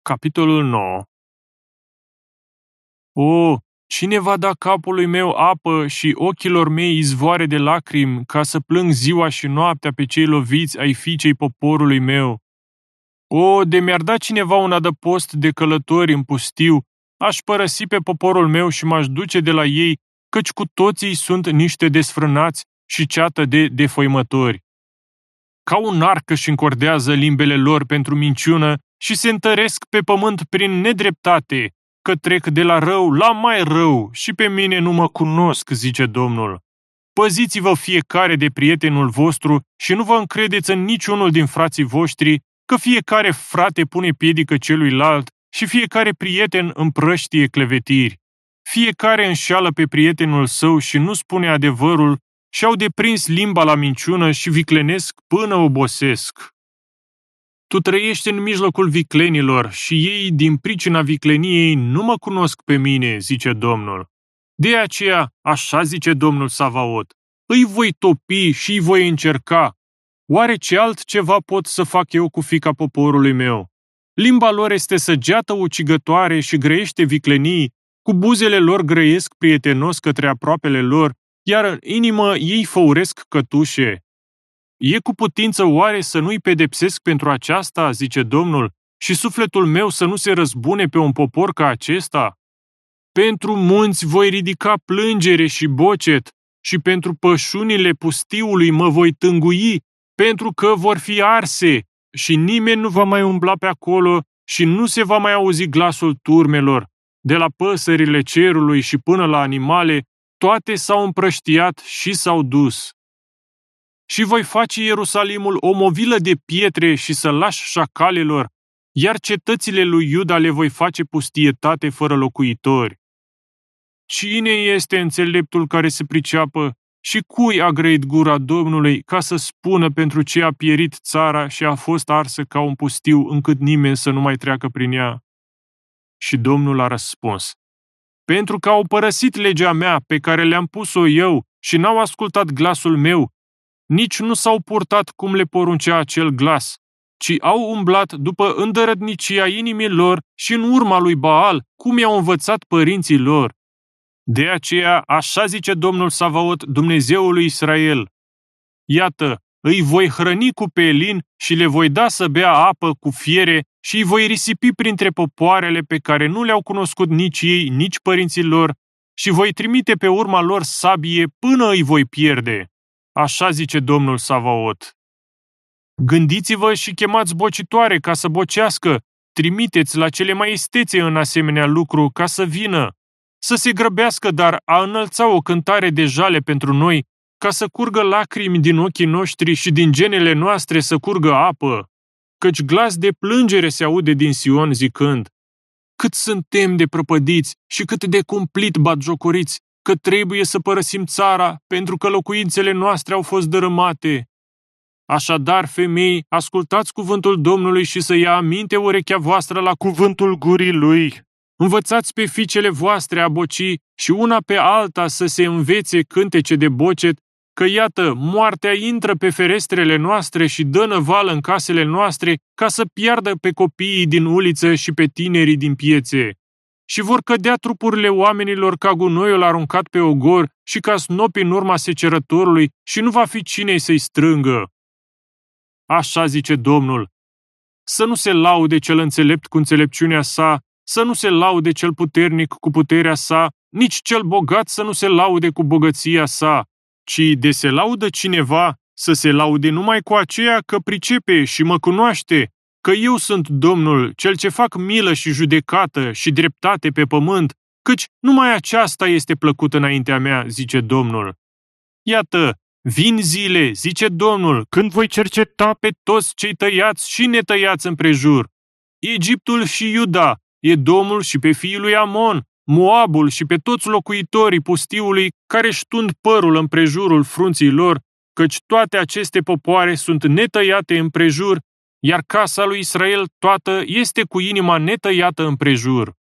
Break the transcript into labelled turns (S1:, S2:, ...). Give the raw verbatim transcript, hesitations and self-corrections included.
S1: Capitolul nouă. O, cine va da capului meu apă și ochilor mei izvoare de lacrimi, ca să plâng ziua și noaptea pe cei loviți ai fiicei poporului meu? O, de mi-ar da cineva un adăpost de călători în pustiu, aș părăsi pe poporul meu și m-aș duce de la ei, căci cu toții sunt niște desfrânați și ceată de defăimători. Ca un arc își încordează limbele lor pentru minciună și se întăresc pe pământ prin nedreptate, că trec de la rău la mai rău și pe mine nu mă cunosc, zice Domnul. Păziți-vă fiecare de prietenul vostru și nu vă încredeți în niciunul din frații voștri, că fiecare frate pune piedică celuilalt și fiecare prieten împrăștie clevetiri. Fiecare înșeală pe prietenul său și nu spune adevărul, și-au deprins limba la minciună și viclenesc până obosesc. Tu trăiești în mijlocul viclenilor și ei, din pricina vicleniei, nu mă cunosc pe mine, zice Domnul. De aceea, așa zice Domnul Savaot, îi voi topi și îi voi încerca. Oare ce altceva pot să fac eu cu fiica poporului meu? Limba lor este săgeată ucigătoare și grăiește viclenii, cu buzele lor grăiesc prietenos către aproapele lor, iar în inimă ei făuresc cătușe. E cu putință oare să nu-i pedepsesc pentru aceasta, zice Domnul, și sufletul meu să nu se răzbune pe un popor ca acesta? Pentru munți voi ridica plângere și bocet, și pentru pășunile pustiului mă voi tângui, pentru că vor fi arse, și nimeni nu va mai umbla pe acolo, și nu se va mai auzi glasul turmelor. De la păsările cerului și până la animale, toate s-au împrăștiat și s-au dus. Și voi face Ierusalimul o movilă de pietre și sălaș șacalelor, iar cetățile lui Iuda le voi face pustietate fără locuitori. Cine este înțeleptul care se priceapă și cui a grăit gura Domnului ca să spună pentru ce a pierit țara și a fost arsă ca un pustiu încât nimeni să nu mai treacă prin ea? Și Domnul a răspuns: pentru că au părăsit legea mea pe care le-am pus-o eu și n-au ascultat glasul meu, nici nu s-au purtat cum le poruncea acel glas, ci au umblat după îndărătnicia inimii lor și în urma lui Baal, cum i-au învățat părinții lor. De aceea, așa zice Domnul Savaot, Dumnezeul lui Israel: iată, îi voi hrăni cu pelin și le voi da să bea apă cu fiere și îi voi risipi printre popoarele pe care nu le-au cunoscut nici ei, nici părinții lor, și voi trimite pe urma lor sabie până îi voi pierde. Așa zice Domnul Savaot. Gândiți-vă și chemați bocitoare ca să bocească, trimiteți la cele mai istețe în asemenea lucru ca să vină. Să se grăbească, dar a înălța o cântare de jale pentru noi, ca să curgă lacrimi din ochii noștri și din genele noastre să curgă apă. Căci glas de plângere se aude din Sion zicând: cât suntem de prăpădiți și cât de cumplit batjocoriți, că trebuie să părăsim țara, pentru că locuințele noastre au fost dărâmate. Așadar, femei, ascultați cuvântul Domnului și să ia aminte urechea voastră la cuvântul gurii Lui. Învățați pe fiicele voastre a boci și una pe alta să se învețe cântece de bocet, că iată, moartea intră pe ferestrele noastre și dă năvală în casele noastre ca să piardă pe copiii din uliță și pe tinerii din piețe. Și vor cădea trupurile oamenilor ca gunoiul aruncat pe ogor și ca snopi în urma secerătorului și nu va fi cine să-i strângă. Așa zice Domnul: să nu se laude cel înțelept cu înțelepciunea sa, să nu se laude cel puternic cu puterea sa, nici cel bogat să nu se laude cu bogăția sa, ci de se laudă cineva, să se laude numai cu aceea că pricepe și mă cunoaște, că eu sunt Domnul, cel ce fac milă și judecată și dreptate pe pământ, căci numai aceasta este plăcut înaintea mea, zice Domnul. Iată, vin zile, zice Domnul, când voi cerceta pe toți cei tăiați și netăiați împrejur. Egiptul și Iuda, Edomul și pe fiii lui Amon, Moabul și pe toți locuitorii pustiului care își tund părul împrejurul frunții lor, căci toate aceste popoare sunt netăiate împrejur, iar casa lui Israel toată este cu inima netăiată împrejur.